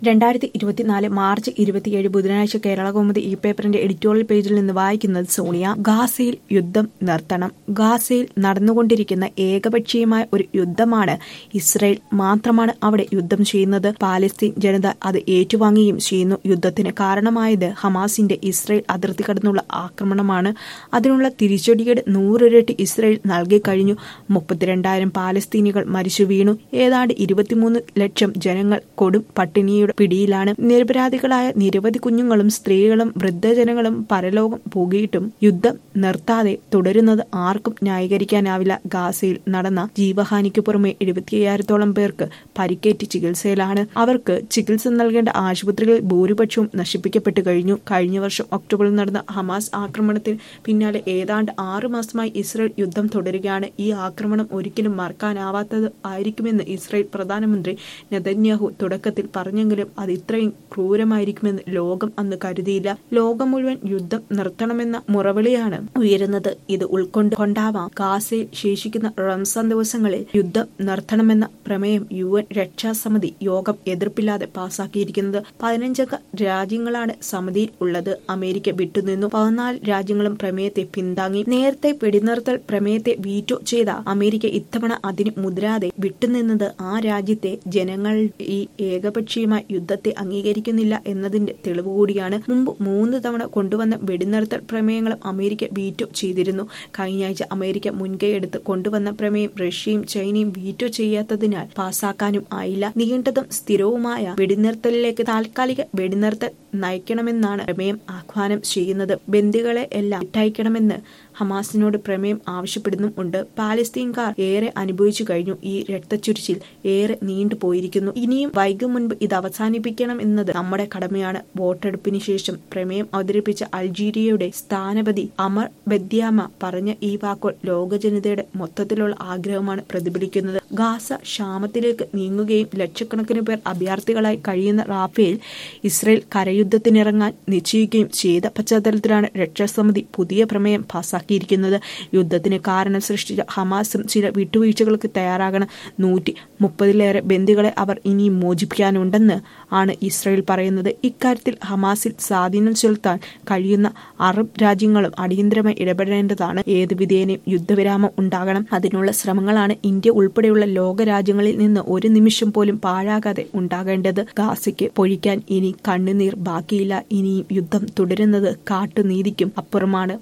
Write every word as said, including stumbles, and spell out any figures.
രണ്ടായിരത്തി ഇരുപത്തിനാല് മാർച്ച് ഇരുപത്തിയേഴ് ബുധനാഴ്ച കേരളകൗമുദി ഈ പേപ്പറിന്റെ എഡിറ്റോറിയൽ പേജിൽ നിന്ന് വായിക്കുന്നത് സോണിയ. ഗാസയിൽ യുദ്ധം നിർത്തണം. ഗാസയിൽ നടന്നുകൊണ്ടിരിക്കുന്ന ഏകപക്ഷീയമായ ഒരു യുദ്ധമാണ്. ഇസ്രായേൽ മാത്രമാണ് അവിടെ യുദ്ധം ചെയ്യുന്നത്. പാലസ്തീൻ ജനത അത് ഏറ്റുവാങ്ങുകയും ചെയ്യുന്നു. യുദ്ധത്തിന് കാരണമായത് ഹമാസിന്റെ ഇസ്രായേൽ അതിർത്തി കടന്നുള്ള ആക്രമണമാണ്. അതിനുള്ള തിരിച്ചടിയുടെ നൂറിരട്ടി ഇസ്രായേൽ നൽകിക്കഴിഞ്ഞു. മുപ്പത്തിരണ്ടായിരം പാലസ്തീനികൾ മരിച്ചു വീണു. ഏതാണ്ട് ഇരുപത്തിമൂന്ന് ലക്ഷം ജനങ്ങൾ കൊടും പട്ടിണിയുടെ പിടിയിലാണ്. നിരപരാധികളായ നിരവധി കുഞ്ഞുങ്ങളും സ്ത്രീകളും വൃദ്ധജനങ്ങളും പരലോകം പോകിയിട്ടും യുദ്ധം നിർത്താതെ തുടരുന്നത് ആർക്കും ന്യായീകരിക്കാനാവില്ല. ഗാസയിൽ നടന്ന ജീവഹാനിക്ക് പുറമെ എഴുപത്തിയ്യായിരത്തോളം പേർക്ക് പരിക്കേറ്റ് ചികിത്സയിലാണ്. അവർക്ക് ചികിത്സ നൽകേണ്ട ആശുപത്രികളിൽ ഭൂരിപക്ഷവും നശിപ്പിക്കപ്പെട്ടു കഴിഞ്ഞു. കഴിഞ്ഞ വർഷം ഒക്ടോബറിൽ നടന്ന ഹമാസ് ആക്രമണത്തിന് പിന്നാലെ ഏതാണ്ട് ആറു മാസമായി ഇസ്രായേൽ യുദ്ധം തുടരുകയാണ്. ഈ ആക്രമണം ഒരിക്കലും മറക്കാനാവാത്തത് ആയിരിക്കുമെന്ന് ഇസ്രായേൽ പ്രധാനമന്ത്രി നെതന്യാഹു തുടക്കത്തിൽ പറഞ്ഞെങ്കിലും അത് ഇത്രയും ക്രൂരമായിരിക്കുമെന്ന് ലോകം അന്ന് കരുതിയില്ല. ലോകം മുഴുവൻ യുദ്ധം നിർത്തണമെന്ന മുറവിളിയാണ് ഉയരുന്നത്. ഇത് ഉൾക്കൊണ്ട് കൊണ്ടാവാം ഗാസയിൽ ശേഷിക്കുന്ന റംസാൻ ദിവസങ്ങളിൽ യുദ്ധം നിർത്തണമെന്ന പ്രമേയം യു എൻ രക്ഷാസമിതി യോഗം എതിർപ്പില്ലാതെ പാസാക്കിയിരിക്കുന്നത്. പതിനഞ്ചംഗ രാജ്യങ്ങളാണ് സമിതിയിൽ ഉള്ളത്. അമേരിക്ക വിട്ടുനിന്നു. പതിനാല് രാജ്യങ്ങളും പ്രമേയത്തെ പിന്താങ്ങി. നേരത്തെ വെടിനിർത്തൽ പ്രമേയത്തെ വീറ്റോ ചെയ്ത അമേരിക്ക ഇത്തവണ അതിന് മുതിരാതെ വിട്ടുനിന്നത് ആ രാജ്യത്തെ ജനങ്ങൾ ഈ ഏകപക്ഷീയമായ യുദ്ധത്തെ അംഗീകരിക്കുന്നില്ല എന്നതിന്റെ തെളിവ് കൂടിയാണ്. മുമ്പ് മൂന്ന് തവണ കൊണ്ടുവന്ന വെടിനിർത്തൽ പ്രമേയങ്ങളും അമേരിക്ക വീറ്റോ ചെയ്തിരുന്നു. കഴിഞ്ഞയാഴ്ച അമേരിക്ക മുൻകൈയെടുത്ത് കൊണ്ടുവന്ന പ്രമേയം റഷ്യയും ചൈനയും വീറ്റോ ചെയ്യാത്തതിനാൽ പാസാക്കാനും ആയില്ല. നീണ്ടതും സ്ഥിരവുമായ വെടിനിർത്തലിലേക്ക് താൽക്കാലിക വെടിനിർത്തൽ നയിക്കണമെന്നാണ് പ്രമേയം ആഹ്വാനം ചെയ്യുന്നത്. ബന്ദികളെ എല്ലാം വിട്ടയക്കണമെന്ന് ഹമാസിനോട് പ്രമേയം ആവശ്യപ്പെടുന്നും ഉണ്ട്. പാലസ്തീൻകാർ ഏറെ അനുഭവിച്ചു കഴിഞ്ഞു. ഈ രക്തച്ചൊരിച്ചിൽ ഏറെ നീണ്ടുപോയിരിക്കുന്നു. ഇനിയും വൈകും മുൻപ് ഇത് അവസാനിപ്പിക്കണം എന്നത് നമ്മുടെ കടമയാണ്. വോട്ടെടുപ്പിന് ശേഷം പ്രമേയം അവതരിപ്പിച്ച അൾജീരിയയുടെ സ്ഥാനപതി അമർ ബദ്യാമ പറഞ്ഞ ഈ വാക്കുകൾ ലോക ജനതയുടെ മൊത്തത്തിലുള്ള ആഗ്രഹമാണ് പ്രതിഫലിക്കുന്നത്. ഗാസ ക്ഷാമത്തിലേക്ക് നീങ്ങുകയും ലക്ഷക്കണക്കിന് പേർ അഭയാർത്ഥികളായി കഴിയുന്ന റാഫേൽ ഇസ്രായേൽ കരയുദ്ധത്തിനിറങ്ങാൻ നിശ്ചയിക്കുകയും ചെയ്ത പശ്ചാത്തലത്തിലാണ് രക്ഷാസമിതി പുതിയ പ്രമേയം പാസാക്കിയിരിക്കുന്നത്. യുദ്ധത്തിന് കാരണം സൃഷ്ടിച്ച ഹമാസും ചില വിട്ടുവീഴ്ചകൾക്ക് തയ്യാറാകണം. നൂറ്റി മുപ്പതിലേറെ ബന്ദികളെ അവർ ഇനിയും മോചിപ്പിക്കാനുണ്ടെന്ന് ആണ് ഇസ്രായേൽ പറയുന്നത്. ഇക്കാര്യത്തിൽ ഹമാസിൽ സ്വാധീനം ചെലുത്താൻ കഴിയുന്ന അറബ് രാജ്യങ്ങളും അടിയന്തരമായി ഇടപെടേണ്ടതാണ്. ഏത് വിധേനയും യുദ്ധവിരാമം ഉണ്ടാകണം. അതിനുള്ള ശ്രമങ്ങളാണ് ഇന്ത്യ ഉൾപ്പെടെയുള്ള ലോക രാജ്യങ്ങളിൽ നിന്ന് ഒരു നിമിഷം പോലും പാഴാകാതെ ഉണ്ടാകേണ്ടത്. ഗാസയ്ക്ക് പൊഴിക്കാൻ ഇനി കണ്ണുനീർ ബാക്കിയില്ല. ഇനിയും യുദ്ധം തുടരുന്നത് കാട്ടുനീതിക്കും അപ്പുറമാണ്.